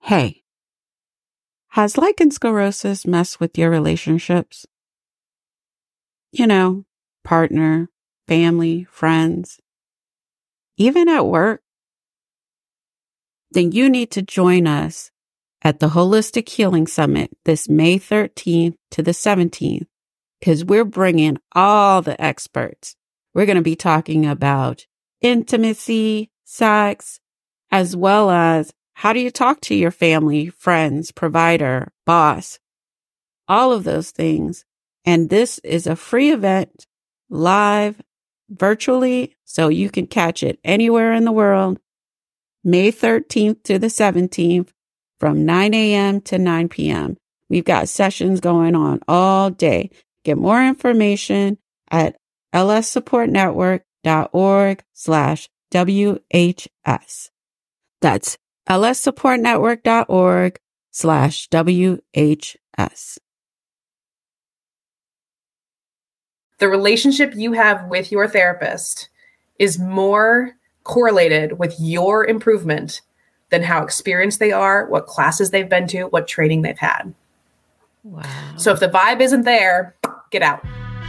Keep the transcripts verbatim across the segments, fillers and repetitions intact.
Hey, has lichen sclerosis messed with your relationships? You know, partner, family, friends, even at work? Then you need to join us at the Holistic Healing Summit this May thirteenth to the seventeenth, because we're bringing all the experts. We're going to be talking about intimacy, sex, as well as how do you talk to your family, friends, provider, boss, all of those things. And this is a free event, live, virtually, so you can catch it anywhere in the world, May thirteenth to the seventeenth from nine a.m. to nine p.m. We've got sessions going on all day. Get more information at lssupportnetwork.org slash WHS. That's lssupportnetwork.org slash WHS. The relationship you have with your therapist is more correlated with your improvement than how experienced they are, what classes they've been to, what training they've had. Wow. So if the vibe isn't there, get out.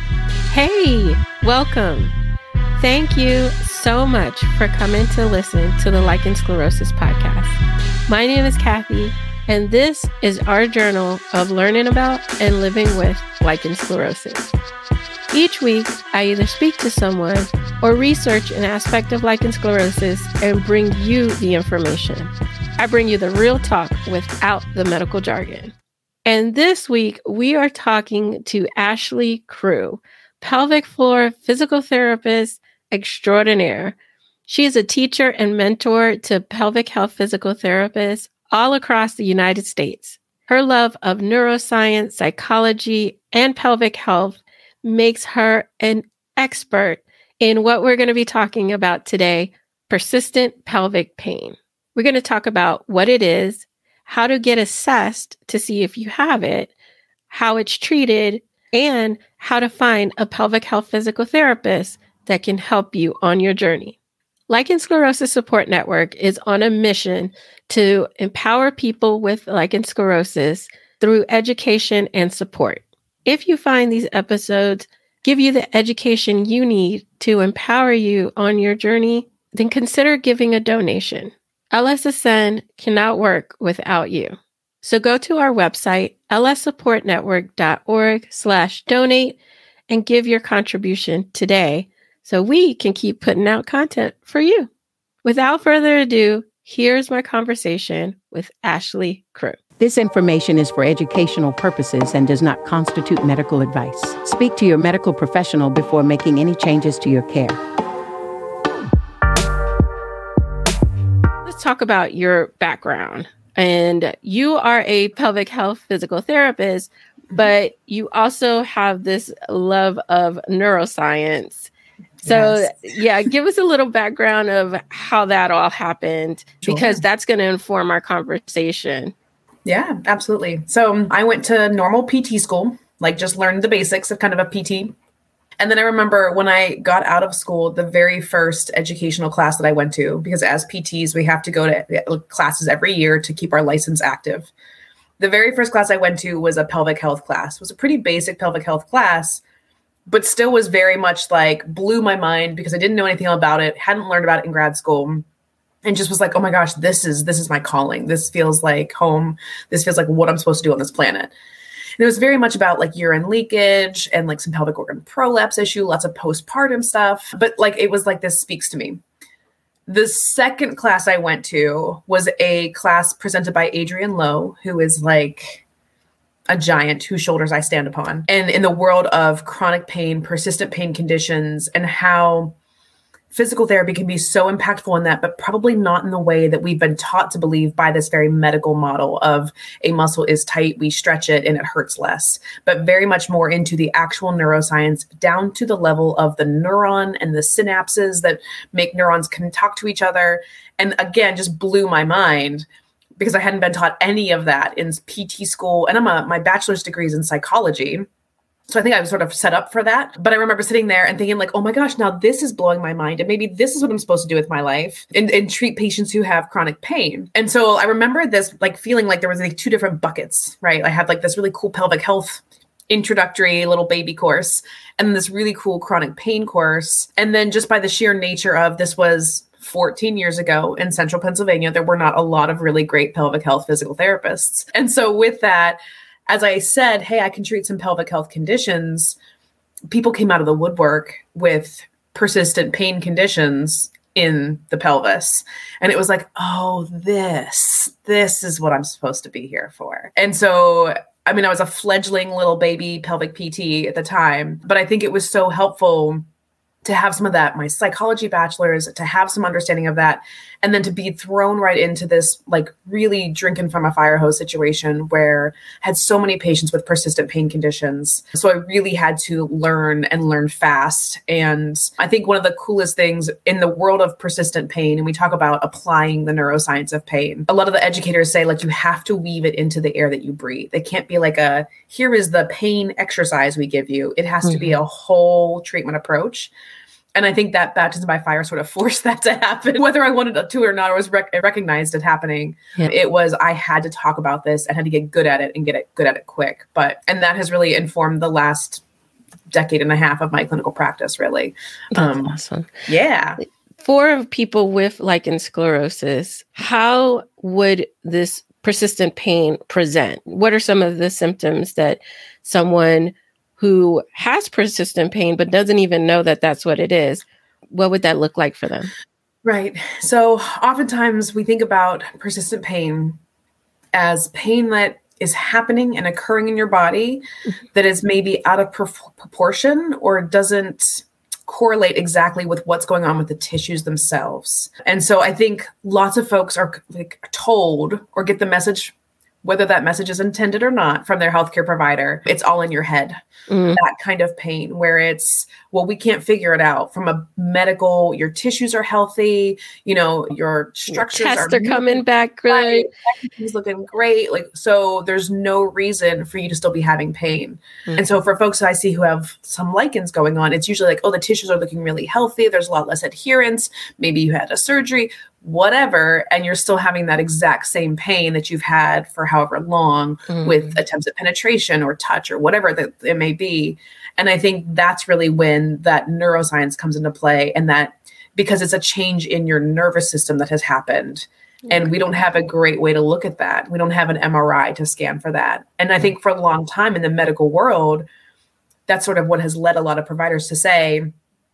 Hey, welcome. Thank you so much for coming to listen to the Lichen Sclerosis podcast. My name is Kathy, and this is our journal of learning about and living with lichen sclerosis. Each week, I either speak to someone or research an aspect of lichen sclerosis and bring you the information. I bring you the real talk without the medical jargon. And this week, we are talking to Ashley Crew, pelvic floor physical therapist extraordinaire. She is a teacher and mentor to pelvic health physical therapists all across the United States. Her love of neuroscience, psychology, and pelvic health makes her an expert in what we're going to be talking about today, persistent pelvic pain. We're going to talk about what it is, how to get assessed to see if you have it, how it's treated, and how to find a pelvic health physical therapist that can help you on your journey. Lichen Sclerosis Support Network is on a mission to empower people with lichen sclerosis through education and support. If you find these episodes give you the education you need to empower you on your journey, then consider giving a donation. L S S N cannot work without you. So go to our website, lssupportnetwork.org slash donate and give your contribution today so we can keep putting out content for you. Without further ado, here's my conversation with Ashley Crew. This information is for educational purposes and does not constitute medical advice. Speak to your medical professional before making any changes to your care. Let's talk about your background. And you are a pelvic health physical therapist, but you also have this love of neuroscience. So yes. yeah, give us a little background of how that all happened, sure. because that's going to inform our conversation. Yeah, absolutely. So I went to normal P T school, like just learned the basics of kind of a P T. And then I remember when I got out of school, the very first educational class that I went to, because as P Ts, we have to go to classes every year to keep our license active. The very first class I went to was a pelvic health class. It was a pretty basic pelvic health class, but still was very much like blew my mind because I didn't know anything about it, hadn't learned about it in grad school. And just was like, oh my gosh, this is this is my calling. This feels like home. This feels like what I'm supposed to do on this planet. And it was very much about like urine leakage and like some pelvic organ prolapse issue, lots of postpartum stuff. But like, it was like, this speaks to me. The second class I went to was a class presented by Adrienne Lowe, who is like a giant whose shoulders I stand upon. And in the world of chronic pain, persistent pain conditions, and how physical therapy can be so impactful in that, but probably not in the way that we've been taught to believe by this very medical model of a muscle is tight, we stretch it, and it hurts less, but very much more into the actual neuroscience down to the level of the neuron and the synapses that make neurons can talk to each other. And again, just blew my mind because I hadn't been taught any of that in P T school. And I'm a, my bachelor's degree is in psychology. So I think I was sort of set up for that. But I remember sitting there and thinking like, oh my gosh, now this is blowing my mind. And maybe this is what I'm supposed to do with my life and, and treat patients who have chronic pain. And so I remember this like feeling like there was like two different buckets, right? I had like this really cool pelvic health introductory little baby course and this really cool chronic pain course. And then just by the sheer nature of this was fourteen years ago in central Pennsylvania, there were not a lot of really great pelvic health physical therapists. And so with that, as I said, hey, I can treat some pelvic health conditions, people came out of the woodwork with persistent pain conditions in the pelvis. And it was like, oh, this, this is what I'm supposed to be here for. And so, I mean, I was a fledgling little baby pelvic P T at the time, but I think it was so helpful to have some of that, my psychology bachelor's, to have some understanding of that, and then to be thrown right into this like really drinking from a fire hose situation where I had so many patients with persistent pain conditions. So I really had to learn and learn fast. And I think one of the coolest things in the world of persistent pain, and we talk about applying the neuroscience of pain, a lot of the educators say like you have to weave it into the air that you breathe. It can't be like a, here is the pain exercise we give you. It has mm-hmm. to be a whole treatment approach. And I think that baptism by fire sort of forced that to happen, whether I wanted to or not, or was rec- recognized it happening. Yeah. It was, I had to talk about this and had to get good at it and get it good at it quick. But, and that has really informed the last decade and a half of my clinical practice, really. That's um, awesome. Yeah. For people with lichen sclerosis, how would this persistent pain present? What are some of the symptoms that someone who has persistent pain but doesn't even know that that's what it is, what would that look like for them? Right. So oftentimes we think about persistent pain as pain that is happening and occurring in your body that is maybe out of pro- proportion or doesn't correlate exactly with what's going on with the tissues themselves. And so I think lots of folks are like told or get the message, whether that message is intended or not, from their healthcare provider, it's all in your head. Mm. That kind of pain where it's, well, we can't figure it out from a medical, your tissues are healthy, you know, your structures your tests are, are coming back great. Everything's looking great. Like, so there's no reason for you to still be having pain. Mm. And so for folks that I see who have some lichens going on, it's usually like, oh, the tissues are looking really healthy. There's a lot less adherence. Maybe you had a surgery, whatever, and you're still having that exact same pain that you've had for however long mm. with attempts at penetration or touch or whatever that it may be. And I think that's really when that neuroscience comes into play, and that because it's a change in your nervous system that has happened. Mm. And we don't have a great way to look at that. We don't have an M R I to scan for that. And I think for a long time in the medical world, that's sort of what has led a lot of providers to say,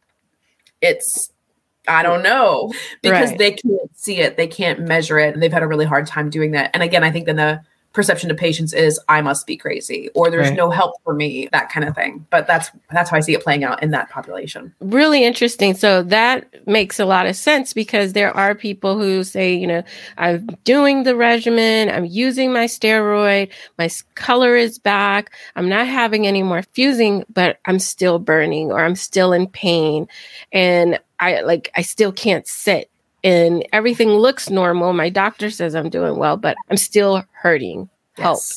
it's, I don't know, because right. they can't see it. They can't measure it. And they've had a really hard time doing that. And again, I think then the perception to patients is I must be crazy or there's right. no help for me, that kind of thing. But that's, that's how I see it playing out in that population. Really interesting. So that makes a lot of sense because there are people who say, you know, I'm doing the regimen, I'm using my steroid, my color is back, I'm not having any more fusing, but I'm still burning or I'm still in pain. And I like, I still can't sit and everything looks normal. My doctor says I'm doing well, but I'm still hurting. Help. Yes.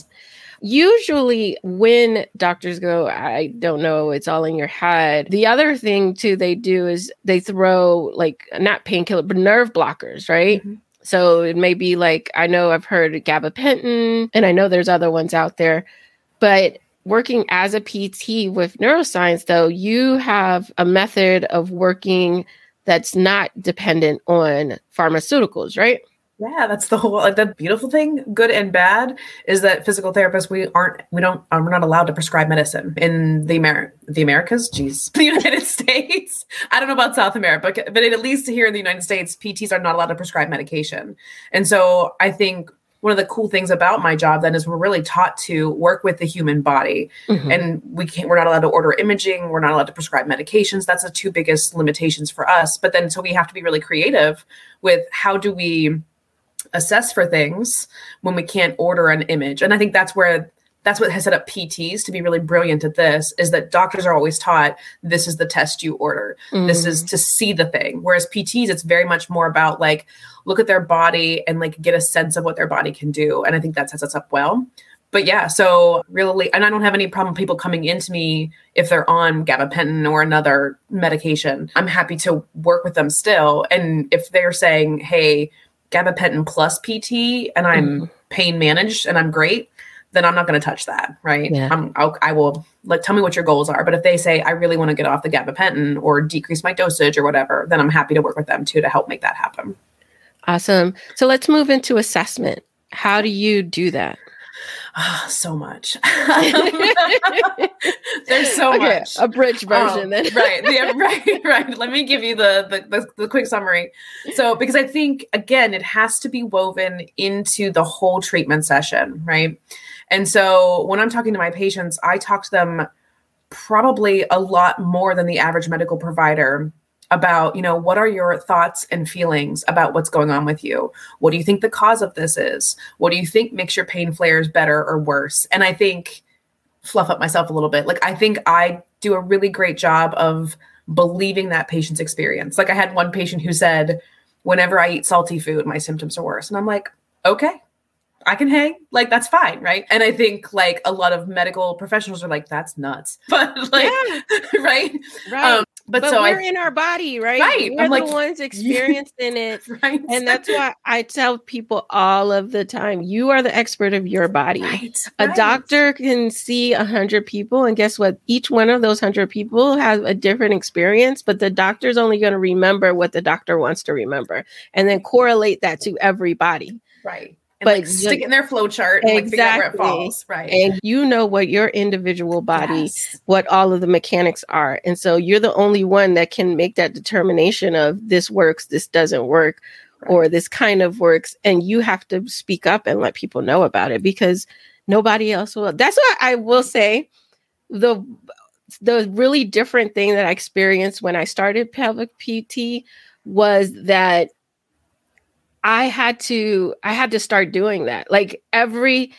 Usually when doctors go, I don't know, it's all in your head. The other thing too, they do is they throw like not painkiller, but nerve blockers, right? Mm-hmm. So it may be like, I know I've heard gabapentin and I know there's other ones out there, but working as a P T with neuroscience though, you have a method of working that's not dependent on pharmaceuticals, right? Yeah, that's the whole, like the beautiful thing, good and bad, is that physical therapists, we aren't, we don't, um, we're not allowed to prescribe medicine in the Amer- the Americas, geez, the United States. I don't know about South America, but, but at least here in the United States, P Ts are not allowed to prescribe medication. And so I think one of the cool things about my job then is we're really taught to work with the human body mm-hmm. and we can't, we're not allowed to order imaging. We're not allowed to prescribe medications. That's the two biggest limitations for us. But then, so we have to be really creative with how do we assess for things when we can't order an image. And I think that's where, that's what has set up P Ts to be really brilliant at this, is that doctors are always taught, this is the test you order. Mm. This is to see the thing. Whereas P Ts, it's very much more about like, look at their body and like get a sense of what their body can do. And I think that sets us up well. but yeah, so really, and I don't have any problem people coming into me if they're on gabapentin or another medication. I'm happy to work with them still. And if they're saying, hey, gabapentin plus P T and I'm mm-hmm. pain managed and I'm great, then I'm not going to touch that. Right. Yeah. I'm, I'll, I will like, tell me what your goals are. But if they say, I really want to get off the gabapentin or decrease my dosage or whatever, then I'm happy to work with them too, to help make that happen. Awesome. So let's move into assessment. How do you do that? Oh, so much. There's so okay, much. A bridge version. Um, then. right. Yeah, right. Right. Let me give you the, the, the, the quick summary. So, because I think, again, it has to be woven into the whole treatment session. Right. And so when I'm talking to my patients, I talk to them probably a lot more than the average medical provider about, you know, what are your thoughts and feelings about what's going on with you? What do you think the cause of this is? What do you think makes your pain flares better or worse? And I think, fluff up myself a little bit, like I think I do a really great job of believing that patient's experience. Like I had one patient who said, whenever I eat salty food, my symptoms are worse. And I'm like, okay, I can hang, like, that's fine. Right. And I think like a lot of medical professionals are like, that's nuts. But like, yeah. right. Right. Um, But, but so we're I, in our body, right? Right. We're I'm the like, ones experiencing it. Right. And that's why I tell people all of the time, you are the expert of your body. Right. A right. doctor can see a hundred people. And guess what? Each one of those hundred people has a different experience, but the doctor's only going to remember what the doctor wants to remember and then correlate that to everybody. Right. And but like stick it in their flow chart and exactly. like figure out where it falls. Right. And you know what your individual body, yes. what all of the mechanics are. And so you're the only one that can make that determination of this works, this doesn't work, right. or this kind of works. And you have to speak up and let people know about it because nobody else will. That's why I will say the the really different thing that I experienced when I started pelvic P T was that I had to, I had to start doing that. Like every,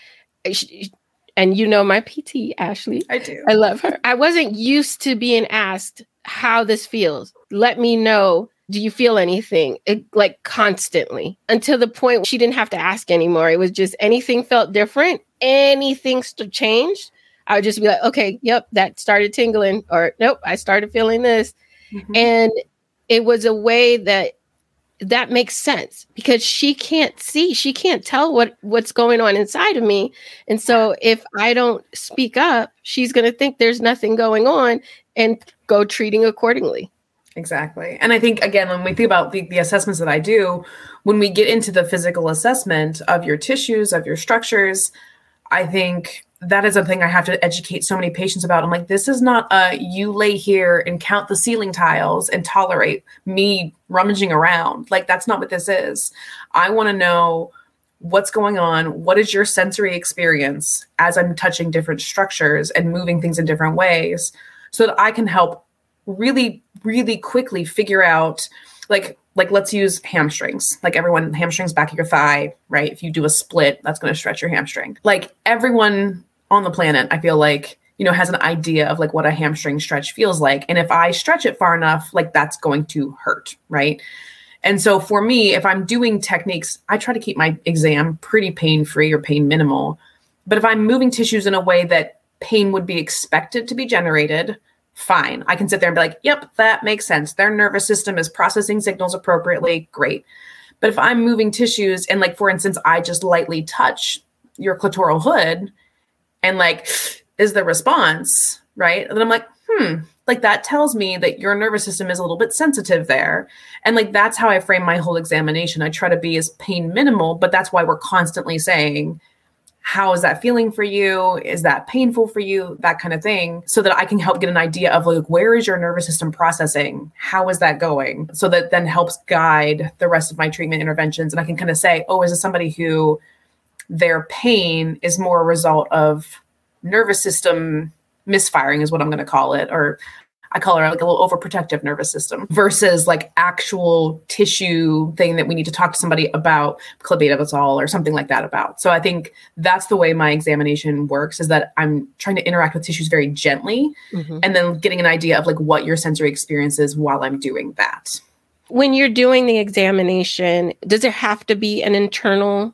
and you know, my P T, Ashley, I do. I love her. I wasn't used to being asked how this feels. Let me know. Do you feel anything? It, like constantly until the point she didn't have to ask anymore. It was just anything felt different. Anything st- changed. I would just be like, okay, yep, that started tingling or nope, I started feeling this. Mm-hmm. And it was a way that that makes sense because she can't see, she can't tell what, what's going on inside of me. And so if I don't speak up, she's going to think there's nothing going on and go treating accordingly. Exactly. And I think, again, when we think about the, the assessments that I do, when we get into the physical assessment of your tissues, of your structures, I think that is something I have to educate so many patients about. I'm like, this is not a you lay here and count the ceiling tiles and tolerate me rummaging around. Like, that's not what this is. I want to know what's going on. What is your sensory experience as I'm touching different structures and moving things in different ways so that I can help really, really quickly figure out, like, like let's use hamstrings. Like everyone, hamstrings back of your thigh, right? If you do a split, that's going to stretch your hamstring. Like everyone on the planet, I feel like, you know, has an idea of like what a hamstring stretch feels like. And if I stretch it far enough, like that's going to hurt, right? And so for me, if I'm doing techniques, I try to keep my exam pretty pain-free or pain minimal. But if I'm moving tissues in a way that pain would be expected to be generated, fine. I can sit there and be like, yep, that makes sense. Their nervous system is processing signals appropriately. Great. But if I'm moving tissues and like, for instance, I just lightly touch your clitoral hood and like, is the response, right? And then I'm like, hmm, like that tells me that your nervous system is a little bit sensitive there. And like, that's how I frame my whole examination. I try to be as pain minimal, but that's why we're constantly saying, how is that feeling for you? Is that painful for you? That kind of thing. So that I can help get an idea of like, where is your nervous system processing? How is that going? So that then helps guide the rest of my treatment interventions. And I can kind of say, oh, is this somebody who their pain is more a result of nervous system misfiring is what I'm going to call it. Or I call it like a little overprotective nervous system versus like actual tissue thing that we need to talk to somebody about, clobetasol or something like that about. So I think that's the way my examination works, is that I'm trying to interact with tissues very gently mm-hmm. and then getting an idea of like what your sensory experience is while I'm doing that. When you're doing the examination, does it have to be an internal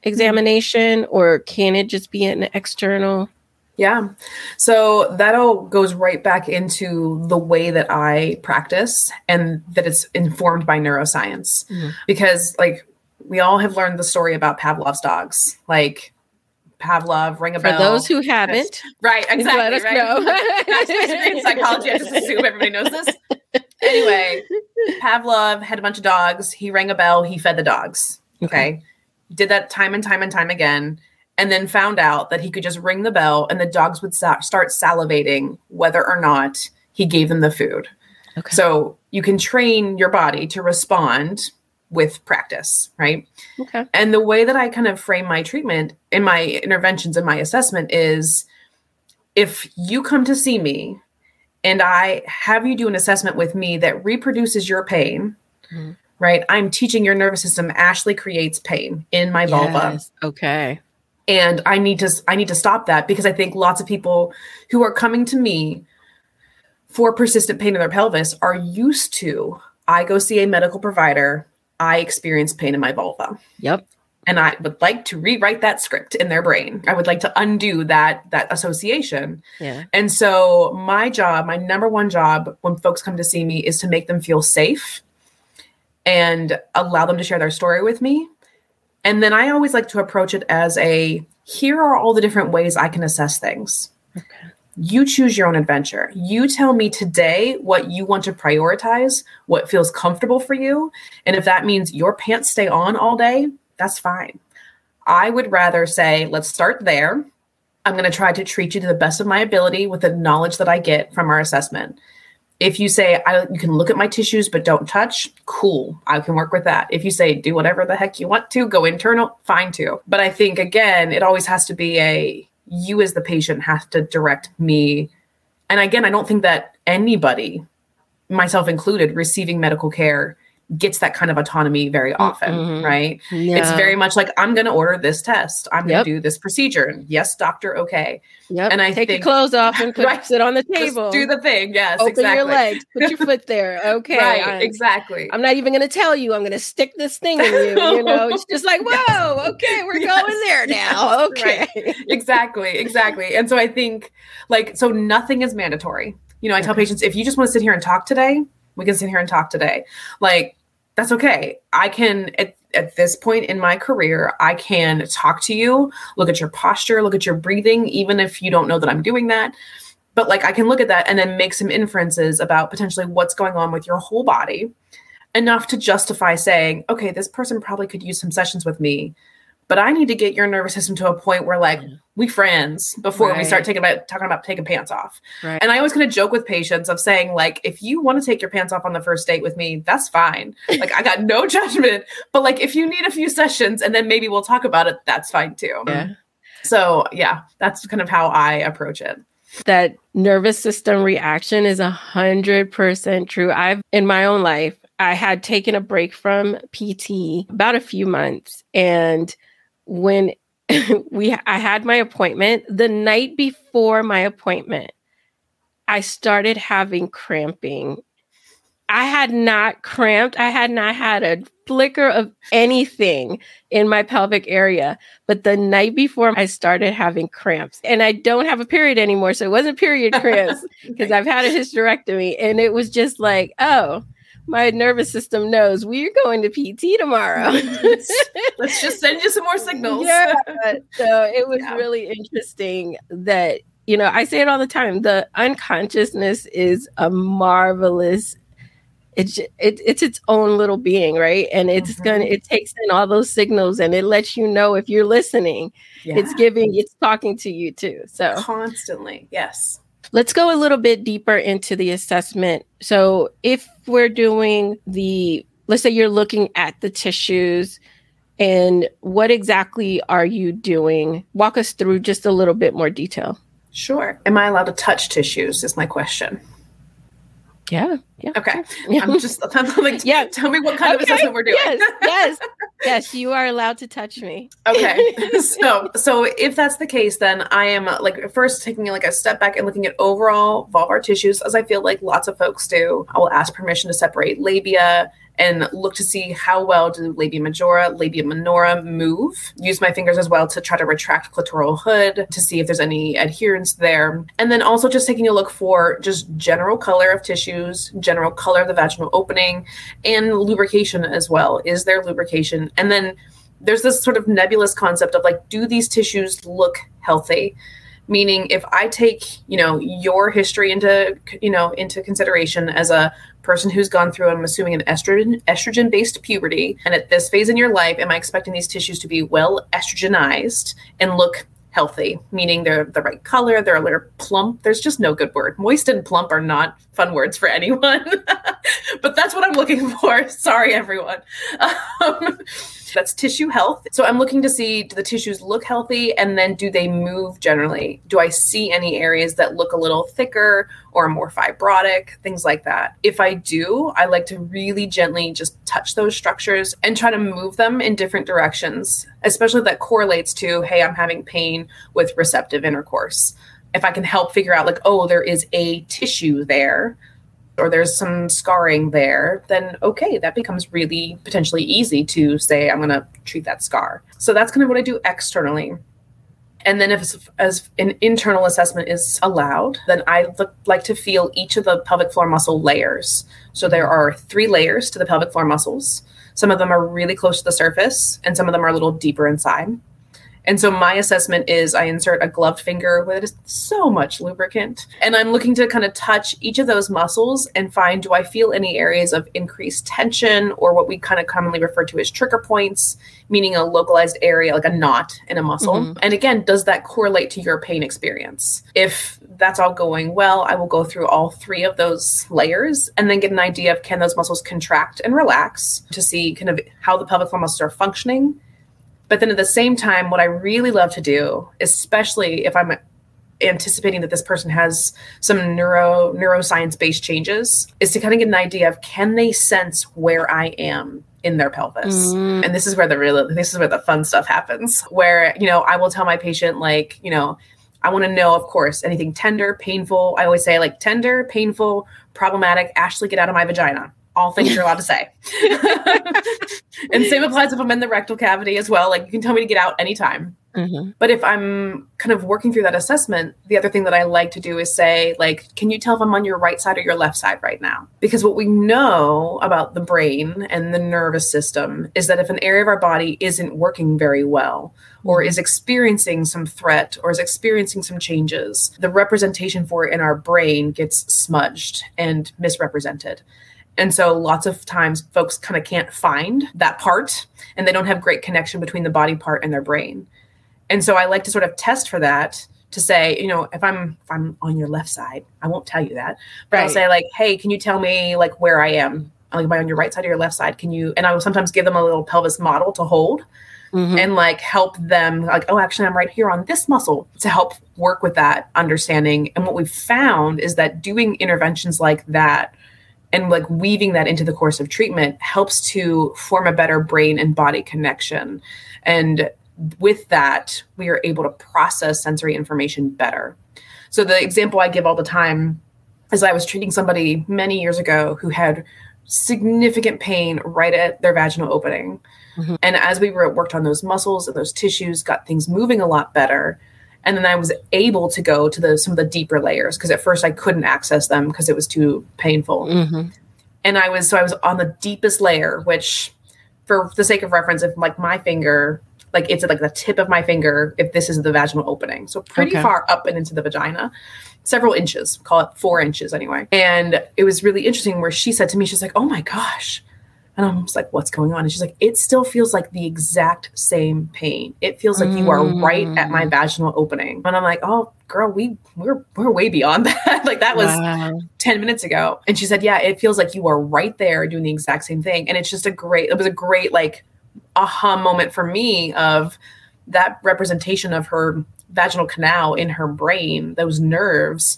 examination, mm-hmm. or can it just be an external? Yeah. So that all goes right back into the way that I practice and that it's informed by neuroscience. Mm-hmm. Because like we all have learned the story about Pavlov's dogs, like Pavlov, ring a bell. For those who haven't. Right, exactly. Let us right? know. That's my degree in psychology. I just assume everybody knows this. Anyway, Pavlov had a bunch of dogs. He rang a bell. He fed the dogs. Okay. okay. Did that time and time and time again. And then found out that he could just ring the bell and the dogs would sa- start salivating whether or not he gave them the food. Okay. So you can train your body to respond with practice, right? Okay. And the way that I kind of frame my treatment in my interventions and my assessment is if you come to see me and I have you do an assessment with me that reproduces your pain, mm-hmm. right? I'm teaching your nervous system actually creates pain in my vulva. Yes. Okay. And I need to, I need to stop that because I think lots of people who are coming to me for persistent pain in their pelvis are used to, I go see a medical provider, I experience pain in my vulva. Yep. And I would like to rewrite that script in their brain. I would like to undo that, that association. Yeah. And so my job, my number one job when folks come to see me is to make them feel safe and allow them to share their story with me. And then I always like to approach it as a, here are all the different ways I can assess things. Okay. You choose your own adventure. You tell me today what you want to prioritize, what feels comfortable for you. And if that means your pants stay on all day, that's fine. I would rather say, let's start there. I'm going to try to treat you to the best of my ability with the knowledge that I get from our assessment. If you say, I, you can look at my tissues, but don't touch, cool. I can work with that. If you say, do whatever the heck you want to, go internal, fine too. But I think, again, it always has to be a, you as the patient have to direct me. And again, I don't think that anybody, myself included, receiving medical care gets that kind of autonomy very often, mm-hmm. right? Yeah. It's very much like, I'm going to order this test. I'm going to yep. do this procedure. And yes, doctor, okay. Yep. And I take think, your clothes off and put, right. sit on the table. Just do the thing. Yes, Open exactly. your legs. Put your foot there. Okay. Right, I'm, exactly. I'm not even going to tell you. I'm going to stick this thing in you. You know, it's just like, whoa, yes. okay, we're yes. going there now. Okay. Right. Exactly, exactly. And so I think like, so nothing is mandatory. You know, I tell okay. patients, if you just want to sit here and talk today, we can sit here and talk today. Like, that's okay. I can, at, at this point in my career, I can talk to you, look at your posture, look at your breathing, even if you don't know that I'm doing that. But like, I can look at that and then make some inferences about potentially what's going on with your whole body, enough to justify saying, okay, this person probably could use some sessions with me, but I need to get your nervous system to a point where like we friends before right. we start taking about talking about taking pants off. Right. And I always kind of joke with patients of saying like, if you want to take your pants off on the first date with me, that's fine. Like I got no judgment, but like if you need a few sessions and then maybe we'll talk about it, that's fine too. Yeah. So yeah, that's kind of how I approach it. That nervous system reaction is a hundred percent true. I've in my own life, I had taken a break from P T about a few months, and when we I had my appointment, the night before my appointment, I started having cramping. I had not cramped. I had not had a flicker of anything in my pelvic area. But the night before, I started having cramps. And I don't have a period anymore. So it wasn't period cramps because I've had a hysterectomy. And it was just like, oh, my nervous system knows we're going to P T tomorrow. Let's just send you some more signals. Yeah. So it was yeah. really interesting that, you know, I say it all the time. The unconsciousness is a marvelous, it's it, it's its own little being, right? And it's mm-hmm. going to, it takes in all those signals and it lets you know if you're listening. Yeah. It's giving, it's talking to you too. So constantly. Yes. Let's go a little bit deeper into the assessment. So if we're doing the, let's say you're looking at the tissues and what exactly are you doing? Walk us through just a little bit more detail. Sure. Am I allowed to touch tissues is my question. Yeah. Yeah. Okay. I'm just I'm like, yeah. Tell me what kind okay. of assessment we're doing. Yes. Yes. Yes. You are allowed to touch me. Okay. So, so if that's the case, then I am like first taking like a step back and looking at overall vulvar tissues, as I feel like lots of folks do. I will ask permission to separate labia and look to see how well do labia majora, labia minora move. Use my fingers as well to try to retract clitoral hood to see if there's any adherence there. And then also just taking a look for just general color of tissues, general color of the vaginal opening, and lubrication as well. Is there lubrication? And then there's this sort of nebulous concept of like, do these tissues look healthy? Meaning if I take, you know, your history into, you know, into consideration as a person who's gone through, I'm assuming an estrogen, estrogen-based puberty. And at this phase in your life, am I expecting these tissues to be well estrogenized and look healthy? Meaning they're the right color, they're a little plump. There's just no good word. Moist and plump are not fun words for anyone, but that's what I'm looking for. Sorry, everyone. Um, That's tissue health. So I'm looking to see, do the tissues look healthy? And then do they move generally? Do I see any areas that look a little thicker or more fibrotic? Things like that. If I do, I like to really gently just touch those structures and try to move them in different directions, especially if that correlates to, hey, I'm having pain with receptive intercourse. If I can help figure out like, oh, there is a tissue there, or there's some scarring there, then okay, that becomes really potentially easy to say, I'm going to treat that scar. So that's kind of what I do externally. And then if it's, as an internal assessment is allowed, then I look, like to feel each of the pelvic floor muscle layers. So there are three layers to the pelvic floor muscles. Some of them are really close to the surface, and some of them are a little deeper inside. And so my assessment is I insert a gloved finger with so much lubricant, and I'm looking to kind of touch each of those muscles and find, do I feel any areas of increased tension, or what we kind of commonly refer to as trigger points, meaning a localized area, like a knot in a muscle. Mm-hmm. And again, does that correlate to your pain experience? If that's all going well, I will go through all three of those layers and then get an idea of, can those muscles contract and relax to see kind of how the pelvic floor muscles are functioning. But then at the same time, what I really love to do, especially if I'm anticipating that this person has some neuro neuroscience-based changes, is to kind of get an idea of, can they sense where I am in their pelvis? Mm. And this is where the real, this is where the fun stuff happens, where, you know, I will tell my patient, like, you know, I want to know, of course, anything tender, painful. I always say like tender, painful, problematic, Ashley, get out of my vagina. All things you're allowed to say. And same applies if I'm in the rectal cavity as well. Like, you can tell me to get out anytime. Mm-hmm. But if I'm kind of working through that assessment, the other thing that I like to do is say, like, can you tell if I'm on your right side or your left side right now? Because what we know about the brain and the nervous system is that if an area of our body isn't working very well, or is experiencing some threat, or is experiencing some changes, the representation for it in our brain gets smudged and misrepresented. And so lots of times folks kind of can't find that part, and they don't have great connection between the body part and their brain. And so I like to sort of test for that, to say, you know, if I'm if I'm on your left side, I won't tell you that, but right. I'll say like, hey, can you tell me like where I am? Like, am I on your right side or your left side? Can you? And I will sometimes give them a little pelvis model to hold, mm-hmm. and like help them like, oh, actually, I'm right here on this muscle, to help work with that understanding. And what we've found is that doing interventions like that, and like weaving that into the course of treatment, helps to form a better brain and body connection. And with that, we are able to process sensory information better. So the example I give all the time is I was treating somebody many years ago who had significant pain right at their vaginal opening. Mm-hmm. And as we were, worked on those muscles and those tissues, got things moving a lot better. And then I was able to go to the some of the deeper layers, because at first I couldn't access them because it was too painful. Mm-hmm. And I was, so I was on the deepest layer, which for the sake of reference, if like my finger, like it's at like the tip of my finger, if this is the vaginal opening. So pretty okay. far up and into the vagina, several inches, call it four inches anyway. And it was really interesting where she said to me, she's like, oh my gosh. And I'm just like, what's going on? And she's like, it still feels like the exact same pain. It feels like mm. you are right at my vaginal opening. And I'm like, oh, girl, we we're we're way beyond that. Like that was wow. ten minutes ago. And she said, yeah, it feels like you are right there doing the exact same thing. And it's just a great, it was a great like aha moment for me of that representation of her vaginal canal in her brain, those nerves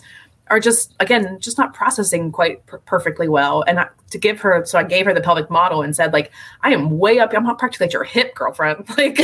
are just, again, just not processing quite per- perfectly well. And I, to give her, so I gave her the pelvic model and said, like, I am way up. I'm not practically at your hip, girlfriend. Like,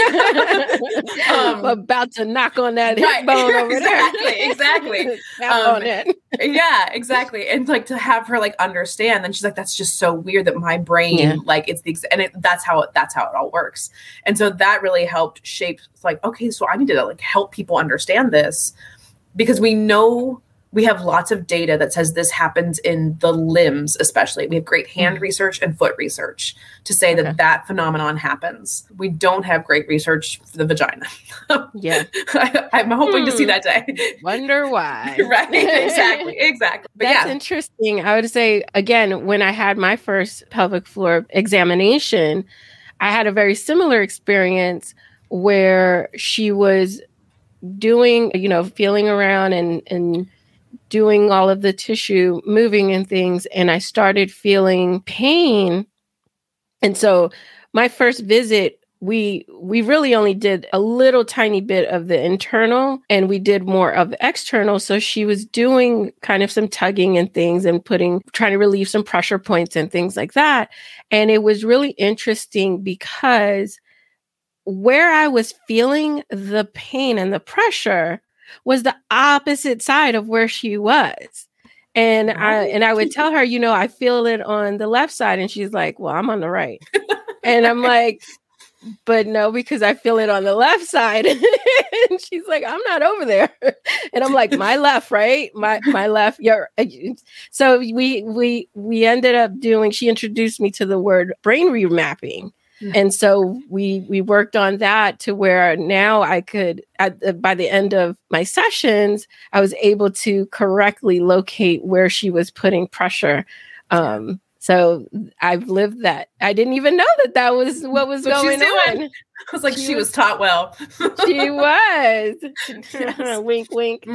um, about to knock on that right, hip bone over exactly, there. Exactly. um, on it. Yeah, exactly. And like to have her like understand, then she's like, that's just so weird that my brain, yeah. like it's the, ex- and it, that's how, it, that's how it all works. And so that really helped shape like, okay, so I need to like help people understand this, because we know we have lots of data that says this happens in the limbs, especially. We have great hand mm-hmm. research and foot research to say okay. that that phenomenon happens. We don't have great research for the vagina. Yeah. I, I'm hoping hmm. to see that day. Wonder why. Right. Exactly. Exactly. But That's yeah. interesting. I would say, again, when I had my first pelvic floor examination, I had a very similar experience where she was doing, you know, feeling around and, and, doing all of the tissue moving and things. And I started feeling pain. And so my first visit, we we really only did a little tiny bit of the internal and we did more of the external. So she was doing kind of some tugging and things and putting, trying to relieve some pressure points and things like that. And it was really interesting because where I was feeling the pain and the pressure was the opposite side of where she was. And right. I and I would tell her, you know, I feel it on the left side. And she's like, well, I'm on the right. And I'm like, but no, because I feel it on the left side. And she's like, I'm not over there. And I'm like, my left, right? My my left. Your so we we we ended up doing, she introduced me to the word brain remapping. And so we we worked on that to where now I could, at, uh, by the end of my sessions, I was able to correctly locate where she was putting pressure. Um, so I've lived that. I didn't even know that that was what was what going on. I was like, she, she was, was taught well. She was. Wink, wink.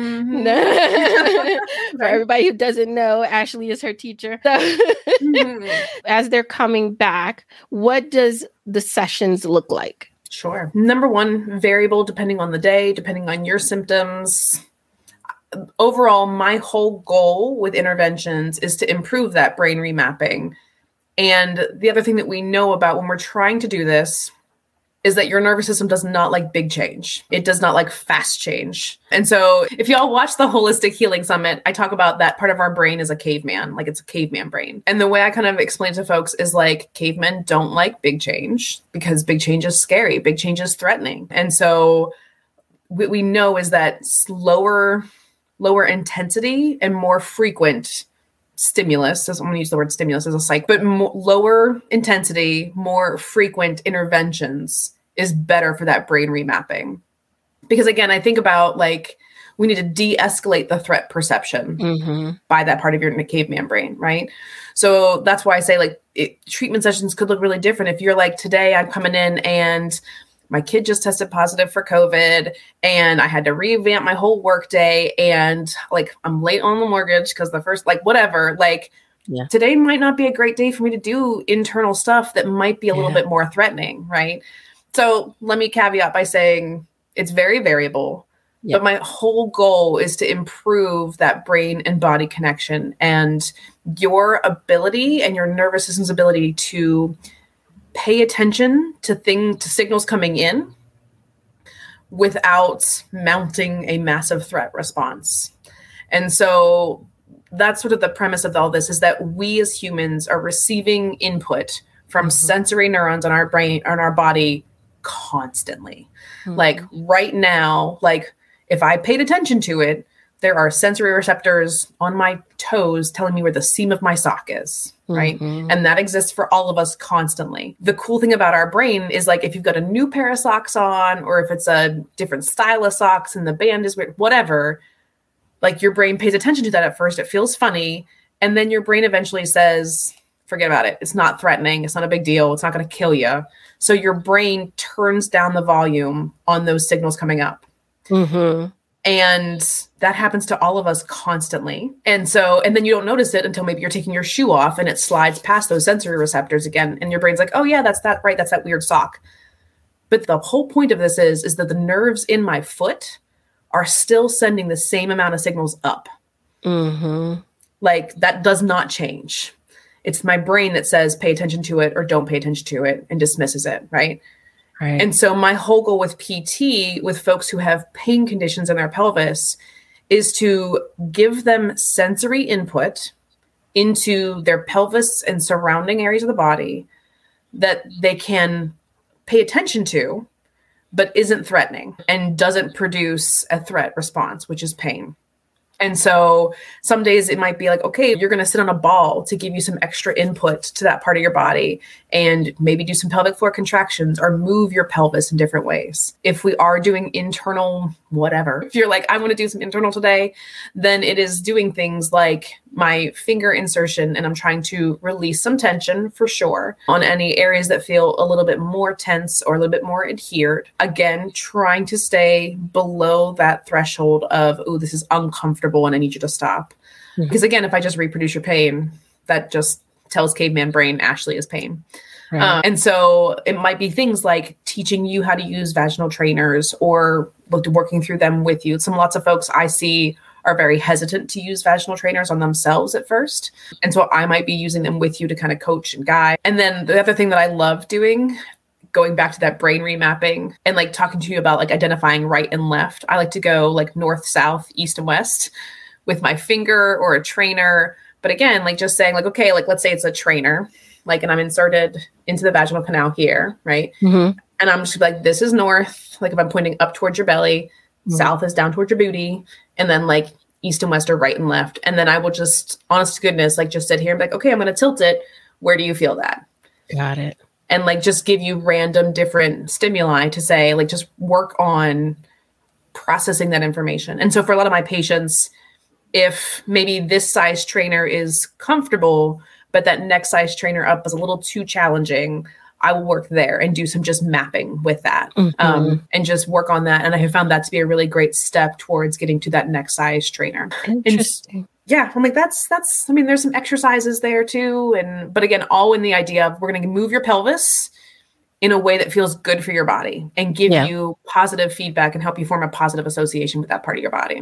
Mm-hmm. For everybody who doesn't know, Ashley is her teacher. So mm-hmm. As they're coming back, what does the sessions look like? Sure. Number one, variable depending on the day, depending on your symptoms. Overall, my whole goal with interventions is to improve that brain remapping. And the other thing that we know about when we're trying to do this is that your nervous system does not like big change. It does not like fast change. And so if y'all watch the Holistic Healing Summit, I talk about that part of our brain is a caveman, like it's a caveman brain. And the way I kind of explain to folks is like cavemen don't like big change because big change is scary. Big change is threatening. And so what we know is that slower, lower intensity and more frequent stimulus, I'm going to use the word stimulus as a psych, but more, lower intensity, more frequent interventions is better for that brain remapping. Because again, I think about like, we need to de-escalate the threat perception mm-hmm. by that part of your caveman brain, right? So that's why I say like it, treatment sessions could look really different. If you're like, today I'm coming in and my kid just tested positive for COVID and I had to revamp my whole work day and like, I'm late on the mortgage because the first, like whatever, like yeah. today might not be a great day for me to do internal stuff that might be a yeah. little bit more threatening. Right. So let me caveat by saying it's very variable, yeah. but my whole goal is to improve that brain and body connection and your ability and your nervous system's ability to pay attention to thing to signals coming in without mounting a massive threat response. And so that's sort of the premise of all this is that we as humans are receiving input from mm-hmm. sensory neurons in our brain, in our body constantly. Mm-hmm. Like right now, like if I paid attention to it, there are sensory receptors on my toes telling me where the seam of my sock is, right? Mm-hmm. And that exists for all of us constantly. The cool thing about our brain is like if you've got a new pair of socks on, or if it's a different style of socks and the band is weird, whatever, like your brain pays attention to that at first. It feels funny. And then your brain eventually says, forget about it. It's not threatening. It's not a big deal. It's not going to kill you. So your brain turns down the volume on those signals coming up. Mm-hmm. And that happens to all of us constantly. And so, and then you don't notice it until maybe you're taking your shoe off and it slides past those sensory receptors again. And your brain's like, oh yeah, that's that, right? That's that weird sock. But the whole point of this is, is that the nerves in my foot are still sending the same amount of signals up. Mm-hmm. Like that does not change. It's my brain that says, pay attention to it or don't pay attention to it and dismisses it. Right. Right. And so my whole goal with P T with folks who have pain conditions in their pelvis is to give them sensory input into their pelvis and surrounding areas of the body that they can pay attention to, but isn't threatening and doesn't produce a threat response, which is pain. And so some days it might be like, okay, you're going to sit on a ball to give you some extra input to that part of your body and maybe do some pelvic floor contractions or move your pelvis in different ways. If we are doing internal whatever, if you're like, I want to do some internal today, then it is doing things like my finger insertion and I'm trying to release some tension for sure on any areas that feel a little bit more tense or a little bit more adhered. Again, trying to stay below that threshold of, oh, this is uncomfortable and I need you to stop. Mm-hmm. Because again, if I just reproduce your pain, that just tells caveman brain Ashley is pain. Right. Um, and so it might be things like teaching you how to use vaginal trainers or working through them with you. Some lots of folks I see are very hesitant to use vaginal trainers on themselves at first. And so I might be using them with you to kind of coach and guide. And then the other thing that I love doing, going back to that brain remapping and like talking to you about like identifying right and left, I like to go like north, south, east, and west with my finger or a trainer. But again, like just saying like, okay, like let's say it's a trainer, like, and I'm inserted into the vaginal canal here, right? Mm-hmm. And I'm just like, this is north. Like if I'm pointing up towards your belly, mm-hmm. south is down towards your booty. And then like east and west are right and left. And then I will just, honest to goodness, like just sit here and be like, okay, I'm going to tilt it. Where do you feel that? Got it. And like just give you random different stimuli to say, like just work on processing that information. And so for a lot of my patients, if maybe this size trainer is comfortable, but that next size trainer up is a little too challenging, I will work there and do some just mapping with that mm-hmm. um, and just work on that. And I have found that to be a really great step towards getting to that next size trainer. Interesting. And yeah. I'm like, that's, that's, I mean, there's some exercises there too. And, but again, all in the idea of we're going to move your pelvis in a way that feels good for your body and give yeah. you positive feedback and help you form a positive association with that part of your body.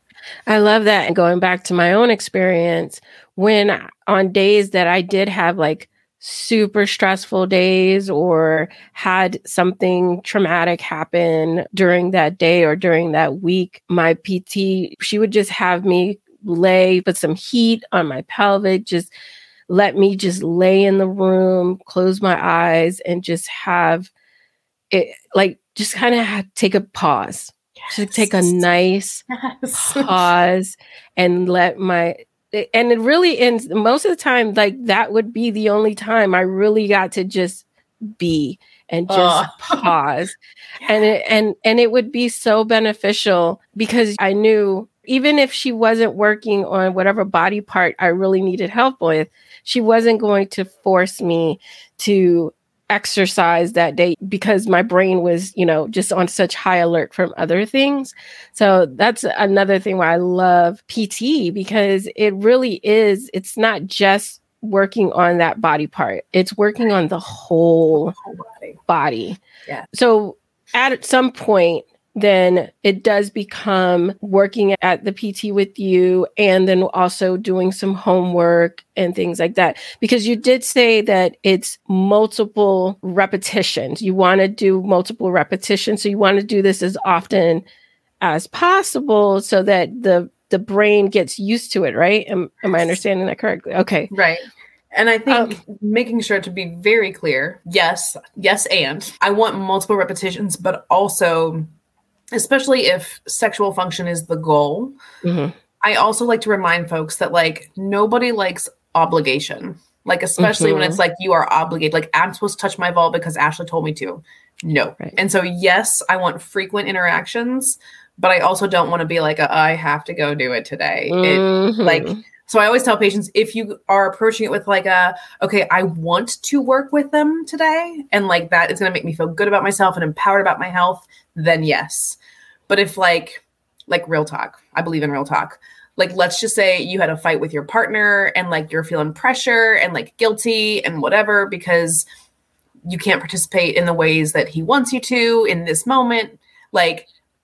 I love that. And going back to my own experience, when on days that I did have like super stressful days or had something traumatic happen during that day or during that week, my P T, she would just have me lay, put some heat on my pelvic, just let me just lay in the room, close my eyes and just have it, like just kind of take a pause. Yes. Just take a nice yes. pause and let my, and it really ends most of the time, like that would be the only time I really got to just be and just uh. pause. Yes. And it, and, and it would be so beneficial because I knew even if she wasn't working on whatever body part I really needed help with, she wasn't going to force me to exercise that day because my brain was, you know, just on such high alert from other things. So that's another thing why I love P T because it really is, it's not just working on that body part. It's working on the whole, the whole body. body. Yeah. So at some point, then it does become working at the P T with you and then also doing some homework and things like that. Because you did say that it's multiple repetitions. You want to do multiple repetitions. So you want to do this as often as possible so that the the brain gets used to it, right? Am, am I understanding that correctly? Okay. Right. And I think um, making sure to be very clear, yes, yes, and I want multiple repetitions, but also especially if sexual function is the goal, mm-hmm. I also like to remind folks that like nobody likes obligation. Like, especially mm-hmm. when it's like you are obligated, like I'm supposed to touch my vulva because Ashley told me to. No. Right. And so, yes, I want frequent interactions, but I also don't want to be like, a, I have to go do it today. Mm-hmm. It, like, so I always tell patients, if you are approaching it with like a, okay, I want to work with them today. And like that is going to make me feel good about myself and empowered about my health, then yes. But if like, like real talk, I believe in real talk. Like, let's just say you had a fight with your partner and like you're feeling pressure and like guilty and whatever, because you can't participate in the ways that he wants you to in this moment. Like,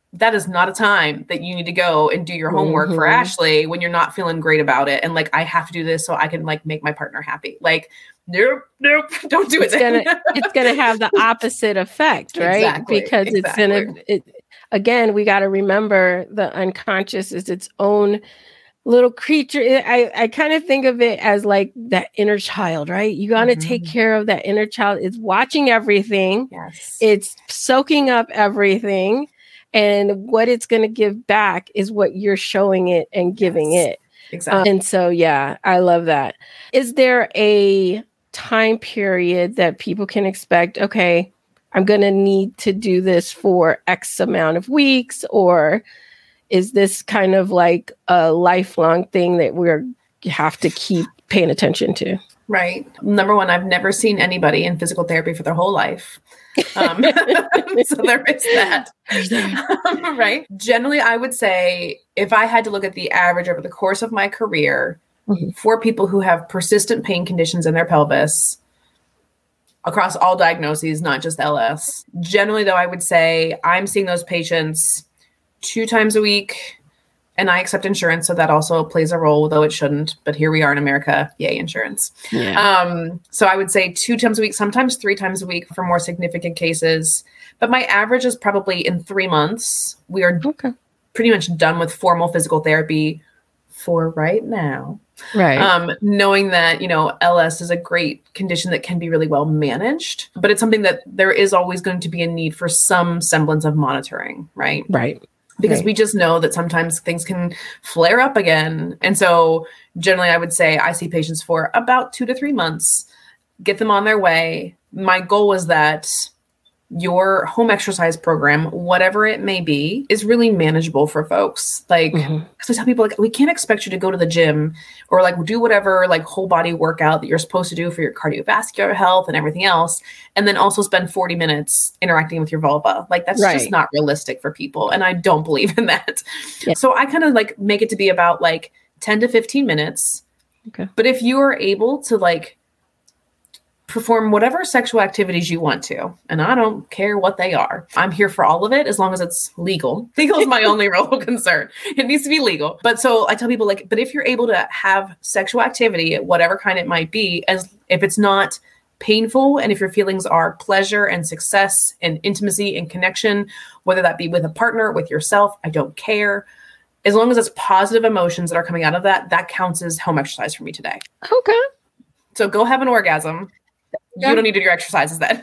that is not a time that you need to go and do your homework mm-hmm. for Ashley when you're not feeling great about it. And like, I have to do this so I can like make my partner happy. Like, nope, nope, don't do it's it. Gonna, it's going to have the opposite effect, right? Exactly, because exactly. it's going to, it, again, we got to remember the unconscious is its own little creature. I, I kind of think of it as like that inner child, right? You got to mm-hmm. take care of that inner child. It's watching everything. Yes. It's soaking up everything. And what it's going to give back is what you're showing it and giving yes. it. Exactly. Um, and so, yeah, I love that. Is there a time period that people can expect, okay, I'm going to need to do this for X amount of weeks? Or is this kind of like a lifelong thing that we're have to keep paying attention to? Right. Number one, I've never seen anybody in physical therapy for their whole life. Um, so there is that. Um, right. Generally, I would say if I had to look at the average over the course of my career mm-hmm. for people who have persistent pain conditions in their pelvis across all diagnoses, not just L S, generally, though, I would say I'm seeing those patients two times a week. And I accept insurance, so that also plays a role, though it shouldn't. But here we are in America. Yay, insurance. Yeah. Um, so I would say two times a week, sometimes three times a week for more significant cases. But my average is probably in three months. We are okay. pretty much done with formal physical therapy for right now. Right. Um, knowing that, you know, L S is a great condition that can be really well managed, but it's something that there is always going to be a need for some semblance of monitoring, right? Right. Because right. we just know that sometimes things can flare up again. And so generally I would say I see patients for about two to three months, get them on their way. My goal was that your home exercise program, whatever it may be, is really manageable for folks. Like, because mm-hmm. I tell people, like, we can't expect you to go to the gym or like do whatever like whole body workout that you're supposed to do for your cardiovascular health and everything else, and then also spend forty minutes interacting with your vulva. Like, that's right. just not realistic for people. And I don't believe in that. Yeah. So I kind of like make it to be about like ten to fifteen minutes. Okay. But if you are able to like perform whatever sexual activities you want to, and I don't care what they are. I'm here for all of it as long as it's legal. Legal is my only real concern. It needs to be legal. But so I tell people like, but if you're able to have sexual activity, whatever kind it might be, as if it's not painful and if your feelings are pleasure and success and intimacy and connection, whether that be with a partner, with yourself, I don't care. As long as it's positive emotions that are coming out of that, that counts as home exercise for me today. Okay. So go have an orgasm. You don't need to do your exercises then.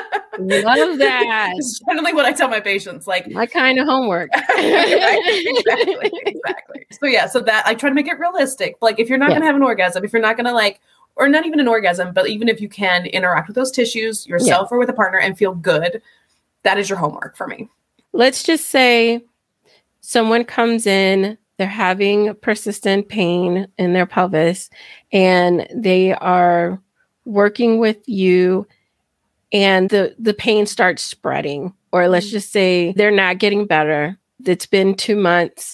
Love that. It's generally what I tell my patients. Like my kind of homework. Right, exactly, exactly. So yeah, so that I try to make it realistic. Like if you're not yeah. going to have an orgasm, if you're not going to like, or not even an orgasm, but even if you can interact with those tissues yourself yeah. or with a partner and feel good, that is your homework for me. Let's just say someone comes in, they're having persistent pain in their pelvis, and they are working with you and the, the pain starts spreading, or let's just say they're not getting better. It's been two months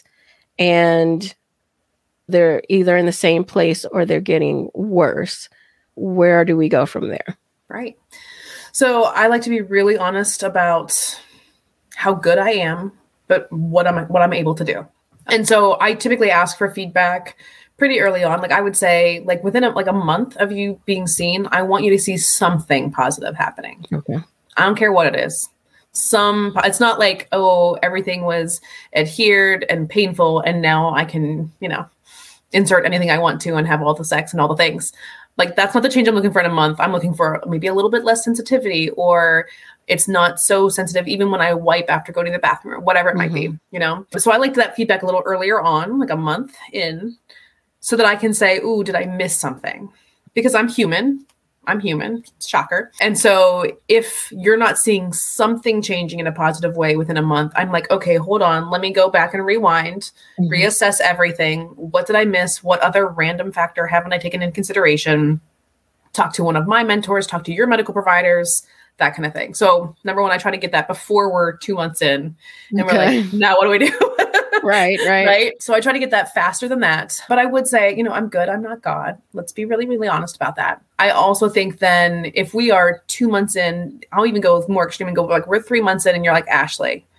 and they're either in the same place or they're getting worse. Where do we go from there? Right. So I like to be really honest about how good I am, but what I'm, what I'm able to do. And so I typically ask for feedback pretty early on. Like I would say, like within a, like a month of you being seen, I want you to see something positive happening. Okay. I don't care what it is. Some, it's not like, oh, everything was adhered and painful, and now I can, you know, insert anything I want to and have all the sex and all the things. Like that's not the change I'm looking for in a month. I'm looking for maybe a little bit less sensitivity, or it's not so sensitive even when I wipe after going to the bathroom or whatever it mm-hmm. might be, you know? So I like that feedback a little earlier on, like a month in, so that I can say, ooh, did I miss something? Because I'm human. I'm human. Shocker. And so if you're not seeing something changing in a positive way within a month, I'm like, okay, hold on. Let me go back and rewind, mm-hmm. reassess everything. What did I miss? What other random factor haven't I taken into consideration? Talk to one of my mentors, talk to your medical providers, that kind of thing. So number one, I try to get that before we're two months in and okay. we're like, now what do we do? Right, right. Right. So I try to get that faster than that. But I would say, you know, I'm good. I'm not God. Let's be really, really honest about that. I also think then if we are two months in, I'll even go with more extreme and go like, we're three months in and you're like, Ashley,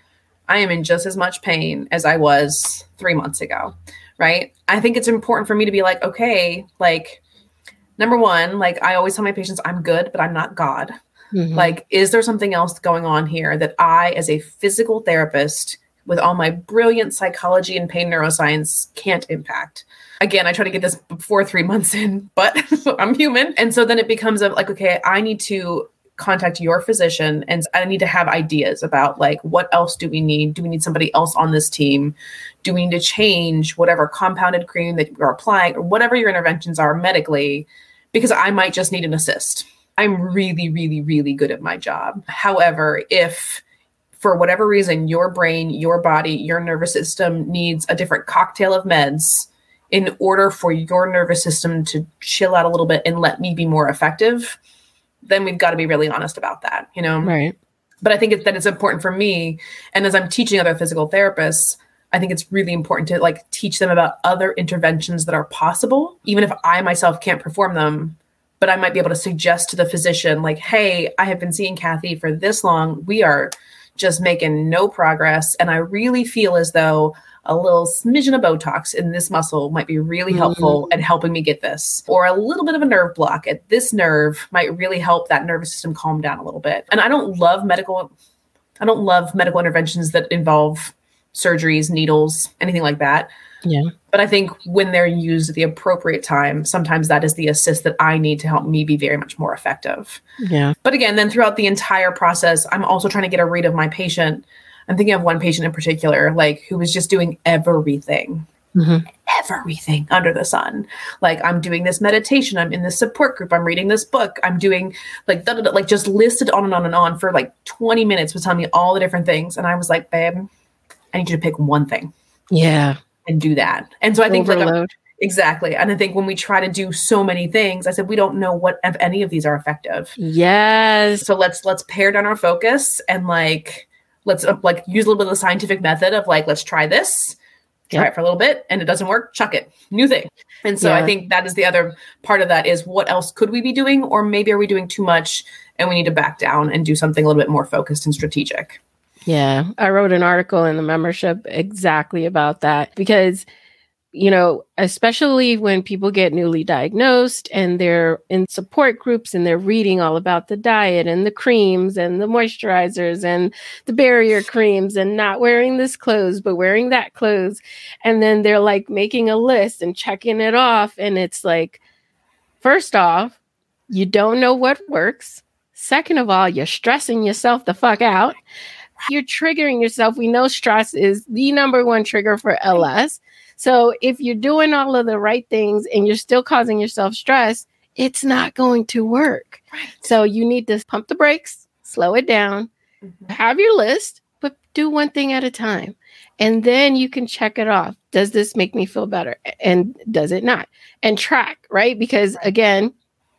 I am in just as much pain as I was three months ago, right? I think it's important for me to be like, okay, like, number one, like I always tell my patients, I'm good, but I'm not God. Mm-hmm. Like, is there something else going on here that I, as a physical therapist, with all my brilliant psychology and pain neuroscience, can't impact? Again, I try to get this before three months in, but I'm human. And so then it becomes a, like, okay, I need to contact your physician and I need to have ideas about like, what else do we need? Do we need somebody else on this team? Do we need to change whatever compounded cream that you're applying or whatever your interventions are medically? Because I might just need an assist. I'm really, really, really good at my job. However, if for whatever reason, your brain, your body, your nervous system needs a different cocktail of meds in order for your nervous system to chill out a little bit and let me be more effective, then we've got to be really honest about that, you know? Right. But I think it, that it's important for me. And as I'm teaching other physical therapists, I think it's really important to like teach them about other interventions that are possible, even if I myself can't perform them, but I might be able to suggest to the physician, like, hey, I have been seeing Kathy for this long. We are just making no progress. And I really feel as though a little smidgen of Botox in this muscle might be really helpful mm-hmm. at helping me get this. Or a little bit of a nerve block at this nerve might really help that nervous system calm down a little bit. And I don't love medical, I don't love medical interventions that involve surgeries, needles, anything like that. Yeah. But I think when they're used at the appropriate time, sometimes that is the assist that I need to help me be very much more effective. Yeah. But again, then throughout the entire process, I'm also trying to get a read of my patient. I'm thinking of one patient in particular, like who was just doing everything, mm-hmm. everything under the sun. Like, I'm doing this meditation. I'm in this support group. I'm reading this book. I'm doing like, da, da, da, like just listed on and on and on for like twenty minutes, was telling me all the different things. And I was like, babe, I need you to pick one thing. Yeah. And do that. And so I think Overload. like, exactly. And I think when we try to do so many things, I said, we don't know what, if any of these are effective. Yes. So let's, let's pare down our focus and like, let's uh, like use a little bit of the scientific method of like, let's try this, try yep. it for a little bit, and it doesn't work, chuck it, new thing. And so yeah. I think that is the other part of that is what else could we be doing? Or maybe are we doing too much and we need to back down and do something a little bit more focused and strategic. Yeah, I wrote an article in the membership exactly about that because, you know, especially when people get newly diagnosed and they're in support groups and they're reading all about the diet and the creams and the moisturizers and the barrier creams and not wearing this clothes, but wearing that clothes. And then they're like making a list and checking it off. And it's like, first off, you don't know what works. Second of all, you're stressing yourself the fuck out. You're triggering yourself. We know stress is the number one trigger for L S. So if you're doing all of the right things and you're still causing yourself stress, it's not going to work. Right. So you need to pump the brakes, slow it down, mm-hmm. have your list, but do one thing at a time. And then you can check it off. Does this make me feel better? And does it not? And track, right? Because again,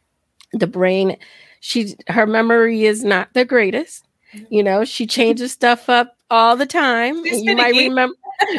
the brain, she, her memory is not the greatest. You know, she changes stuff up all the time. You might remember,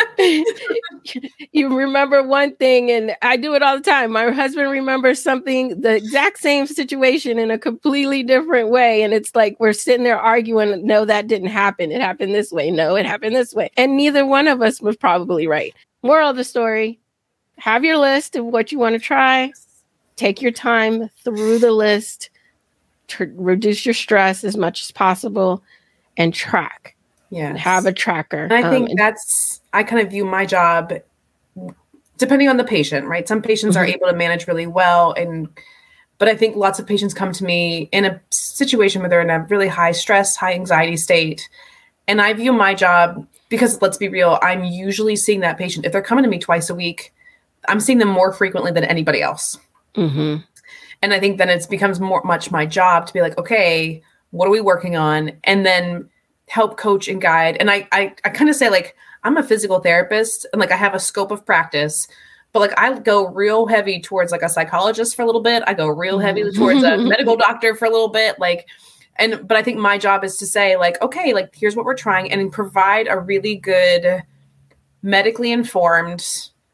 you remember one thing, and I do it all the time. My husband remembers something, the exact same situation in a completely different way. And it's like, we're sitting there arguing. No, that didn't happen. It happened this way. No, it happened this way. And neither one of us was probably right. Moral of the story, have your list of what you want to try. Take your time through the list. To reduce your stress as much as possible and track. Yeah. Have a tracker. And I think um, that's, I kind of view my job depending on the patient, right? Some patients mm-hmm. are able to manage really well. And, but I think lots of patients come to me in a situation where they're in a really high stress, high anxiety state. And I view my job, because let's be real, I'm usually seeing that patient. If they're coming to me twice a week, I'm seeing them more frequently than anybody else. Mm-hmm. And I think then it becomes more much my job to be like, okay, what are we working on? And then help coach and guide. And I I, I kind of say like, I'm a physical therapist and like I have a scope of practice, but like I go real heavy towards like a psychologist for a little bit. I go real heavy towards a medical doctor for a little bit. Like, and, but I think my job is to say like, okay, like here's what we're trying and provide a really good medically informed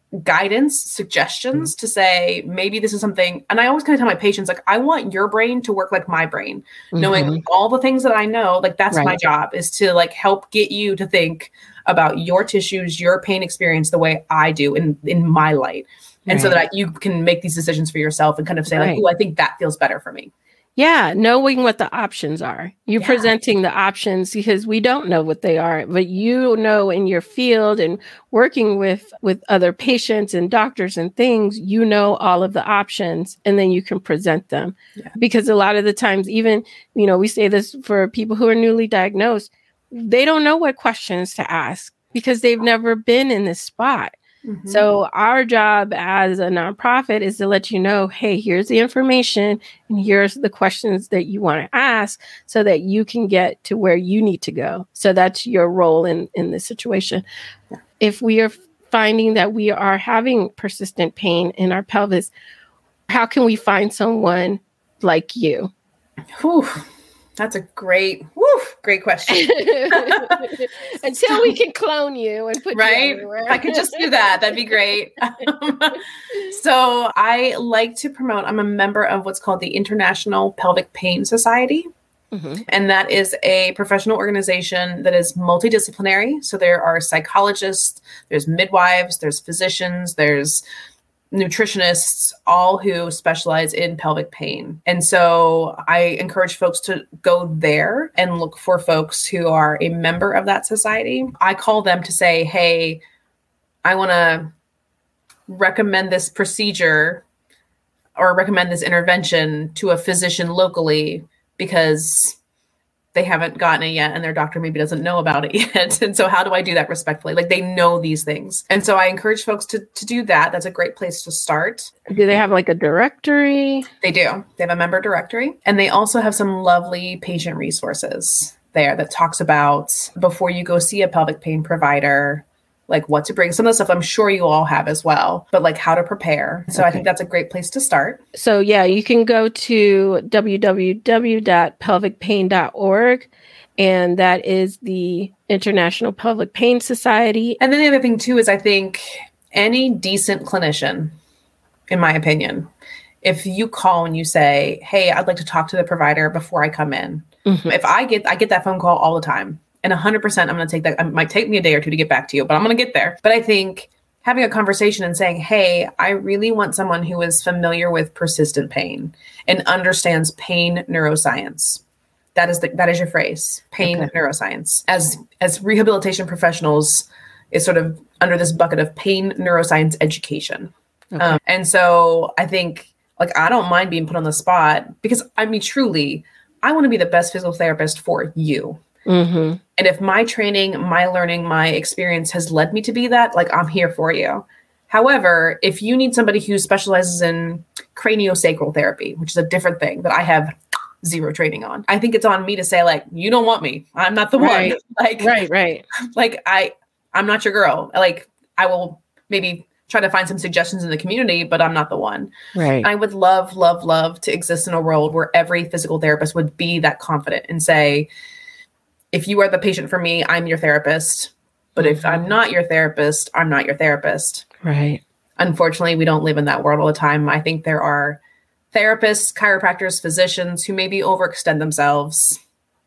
guidance, suggestions mm-hmm. to say, maybe this is something. And I always kind of tell my patients, like, I want your brain to work like my brain, mm-hmm. knowing all the things that I know, like that's right. my job, is to like help get you to think about your tissues, your pain experience the way I do in, in my light. And right. so that you can make these decisions for yourself and kind of say right. like, oh, I think that feels better for me. Yeah, knowing what the options are. You're yeah. presenting the options because we don't know what they are, but you know in your field and working with, with other patients and doctors and things, you know all of the options, and then you can present them. Yeah. Because a lot of the times, even, you know, we say this for people who are newly diagnosed, they don't know what questions to ask because they've never been in this spot. Mm-hmm. So our job as a nonprofit is to let you know, hey, here's the information and here's the questions that you want to ask so that you can get to where you need to go. So that's your role in, in this situation. Yeah. If we are finding that we are having persistent pain in our pelvis, how can we find someone like you? Whew. That's a great, woo, great question. Until we can clone you and put right? you everywhere. If I could just do that, that'd be great. So I like to promote, I'm a member of what's called the International Pelvic Pain Society. Mm-hmm. And that is a professional organization that is multidisciplinary. So there are psychologists, there's midwives, there's physicians, there's nutritionists, all who specialize in pelvic pain. And so I encourage folks to go there and look for folks who are a member of that society. I call them to say, hey, I want to recommend this procedure or recommend this intervention to a physician locally because they haven't gotten it yet and their doctor maybe doesn't know about it yet. And so how do I do that respectfully? Like, they know these things. And so I encourage folks to, to do that. That's a great place to start. Do they have like a directory? They do. They have a member directory. And they also have some lovely patient resources there that talks about before you go see a pelvic pain provider, like what to bring. Some of the stuff I'm sure you all have as well, but like how to prepare. So okay. I think that's a great place to start. So yeah, you can go to w w w dot pelvic pain dot org, and that is the International Pelvic Pain Society. And then the other thing too is I think any decent clinician, in my opinion, if you call and you say, hey, I'd like to talk to the provider before I come in. Mm-hmm. If I get, I get that phone call all the time. And one hundred percent, I'm going to take that. It might take me a day or two to get back to you, but I'm going to get there. But I think having a conversation and saying, hey, I really want someone who is familiar with persistent pain and understands pain neuroscience. That is the, that is your phrase, pain okay. neuroscience. As, as rehabilitation professionals is sort of under this bucket of pain neuroscience education. Okay. Um, and so I think, like, I don't mind being put on the spot because, I mean, truly, I want to be the best physical therapist for you. Mm-hmm. And if my training, my learning, my experience has led me to be that, like, I'm here for you. However, if you need somebody who specializes in craniosacral therapy, which is a different thing that I have zero training on, I think it's on me to say, like, you don't want me. I'm not the right. one. Like, right, right. Like, I, I'm not your girl. Like, I will maybe try to find some suggestions in the community, but I'm not the one. Right. I would love, love, love to exist in a world where every physical therapist would be that confident and say, if you are the patient for me, I'm your therapist. But mm-hmm. if I'm not your therapist, I'm not your therapist. Right. Unfortunately, we don't live in that world all the time. I think there are therapists, chiropractors, physicians who maybe overextend themselves.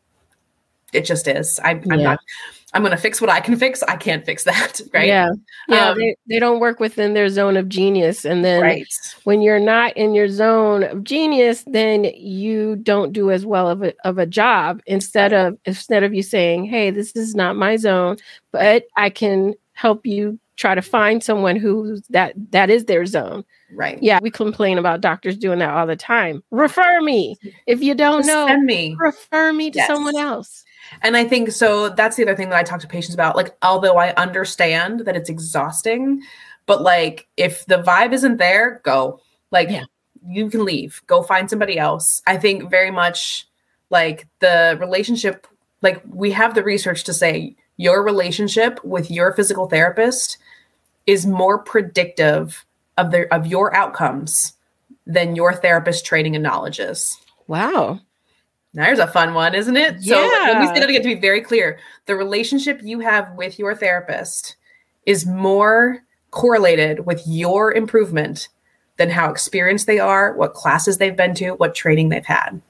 It just is. I, I'm yeah. not, I'm going to fix what I can fix. I can't fix that. Right. Yeah. Yeah. Um, they, they don't work within their zone of genius. And then right. when you're not in your zone of genius, then you don't do as well of a, of a job instead of, instead of you saying, hey, this is not my zone, but I can help you try to find someone who that, that is their zone. Right. Yeah. We complain about doctors doing that all the time. Refer me. If you don't Just know, send me. refer me to Yes. someone else. And I think, so that's the other thing that I talk to patients about. Like, although I understand that it's exhausting, but like, if the vibe isn't there, go. Like, yeah. you can leave, go find somebody else. I think very much like the relationship, like we have the research to say your relationship with your physical therapist is more predictive of their, of your outcomes than your therapist training and knowledge is. Wow. Now, there's a fun one, isn't it? Yeah. So let me say that again to be very clear. The relationship you have with your therapist is more correlated with your improvement than how experienced they are, what classes they've been to, what training they've had.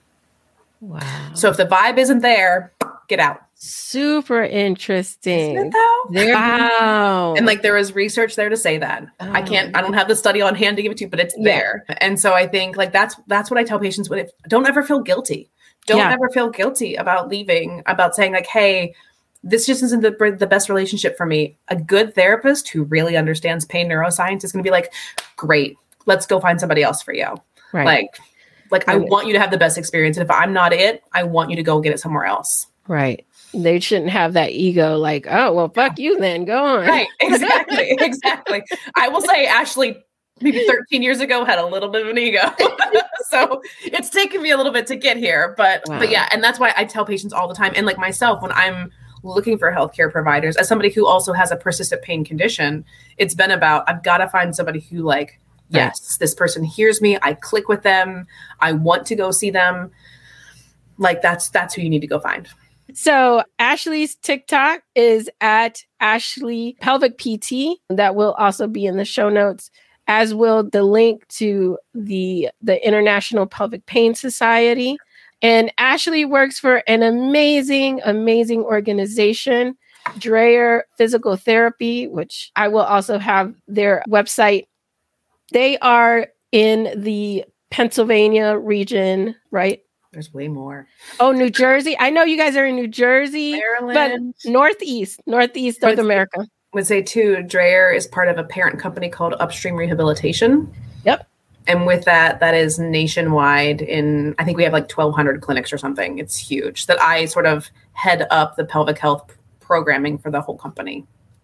Wow. So if the vibe isn't there, get out. Super interesting. Isn't it though? There, wow. And like there is research there to say that. Oh, I can't, I don't have the study on hand to give it to you, but it's yeah. there. And so I think like that's that's what I tell patients with it. Don't ever feel guilty. Don't yeah. ever feel guilty about leaving, about saying like, hey, this just isn't the, the best relationship for me. A good therapist who really understands pain neuroscience is going to be like, great, let's go find somebody else for you. Right. Like, like right. I want you to have the best experience. And if I'm not it, I want you to go get it somewhere else. Right. They shouldn't have that ego like, oh, well, fuck you then. Go on. Right. Exactly. Exactly. I will say Ashley, maybe thirteen years ago, had a little bit of an ego. So it's taken me a little bit to get here. But wow. but yeah, and that's why I tell patients all the time. And like myself, when I'm looking for healthcare providers, as somebody who also has a persistent pain condition, it's been about, I've got to find somebody who like, yes, this person hears me. I click with them. I want to go see them. Like that's that's who you need to go find. So Ashley's TikTok is at Ashley Pelvic P T. That will also be in the show notes, as will the link to the, the International Pelvic Pain Society. And Ashley works for an amazing, amazing organization, Dreyer Physical Therapy, which I will also have their website. They are in the Pennsylvania region, right? There's way more. Oh, New Jersey. I know you guys are in New Jersey, Maryland. But Northeast, Northeast North America. I would say too, Dreyer is part of a parent company called Upstream Rehabilitation. Yep. And with that, that is nationwide in, I think we have like twelve hundred clinics or something. It's huge. That I sort of head up the pelvic health programming for the whole company.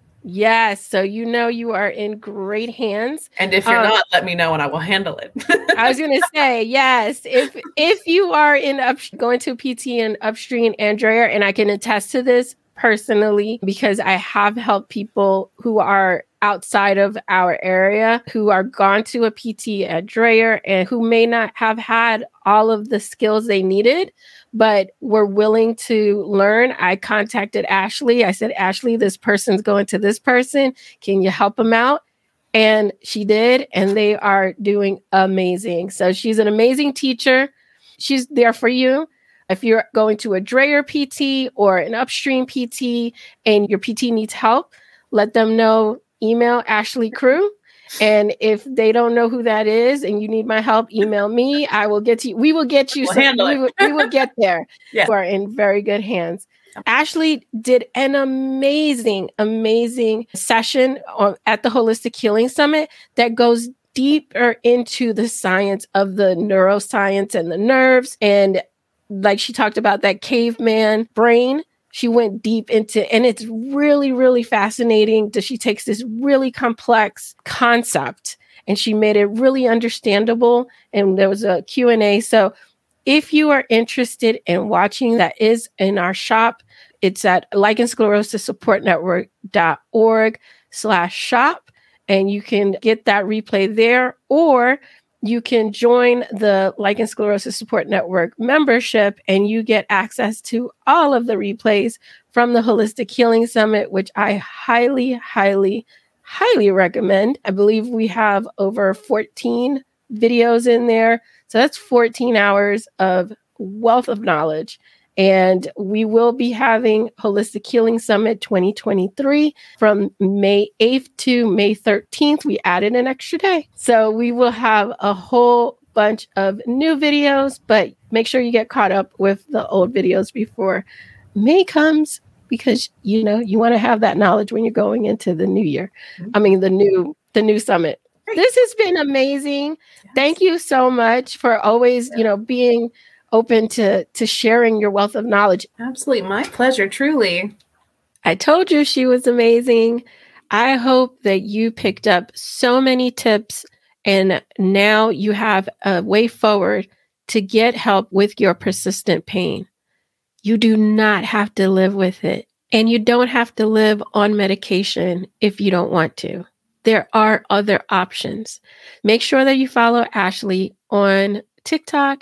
Yes. So you know you are in great hands. And if you're um, not, let me know and I will handle it. I was going to say, yes. If if you are in up, going to P T in Upstream and Dreyer, and I can attest to this personally because I have helped people who are outside of our area who are gone to a P T at Dreyer and who may not have had all of the skills they needed, but were willing to learn. I contacted Ashley. I said, Ashley, this person's going to this person. Can you help them out? And she did, and they are doing amazing. So she's an amazing teacher. She's there for you. If you're going to a Dreyer P T or an Upstream P T and your P T needs help, let them know, email Ashley Crew. And if they don't know who that is and you need my help, email me. I will get to you. We will get you. We'll some, we, will, we will get there. Yeah. You are in very good hands. Ashley did an amazing, amazing session on, at the Holistic Healing Summit that goes deeper into the science of the neuroscience and the nerves. And like she talked about that caveman brain. She went deep into, and it's really, really fascinating that she takes this really complex concept and she made it really understandable. And there was a Q and A. So if you are interested in watching, that is in our shop. It's at lichen sclerosis support network dot org slash shop. And you can get that replay there, or you can join the Lichen Sclerosis Support Network membership and you get access to all of the replays from the Holistic Healing Summit, which I highly, highly, highly recommend. I believe we have over fourteen videos in there. So that's fourteen hours of wealth of knowledge. And we will be having Holistic Healing Summit twenty twenty-three from May eighth to May thirteenth. We added an extra day. So we will have a whole bunch of new videos, but make sure you get caught up with the old videos before May comes, because, you know, you want to have that knowledge when you're going into the new year. Mm-hmm. I mean, the new, the new summit. Great. This has been amazing. Yes. Thank you so much for always, yeah. you know, being open to to sharing your wealth of knowledge. Absolutely. My pleasure, truly. I told you she was amazing. I hope that you picked up so many tips and now you have a way forward to get help with your persistent pain. You do not have to live with it, and you don't have to live on medication if you don't want to. There are other options. Make sure that you follow Ashley on TikTok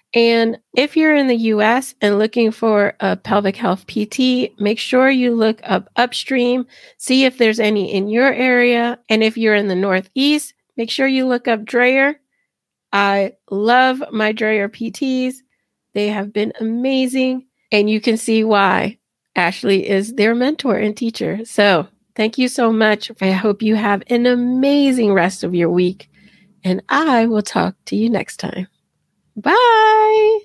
And if you're in the U S and looking for a pelvic health P T, make sure you look up Upstream, see if there's any in your area. And if you're in the Northeast, make sure you look up Dreyer. I love my Dreyer P Ts. They have been amazing. And you can see why Ashley is their mentor and teacher. So thank you so much. I hope you have an amazing rest of your week. And I will talk to you next time. Bye.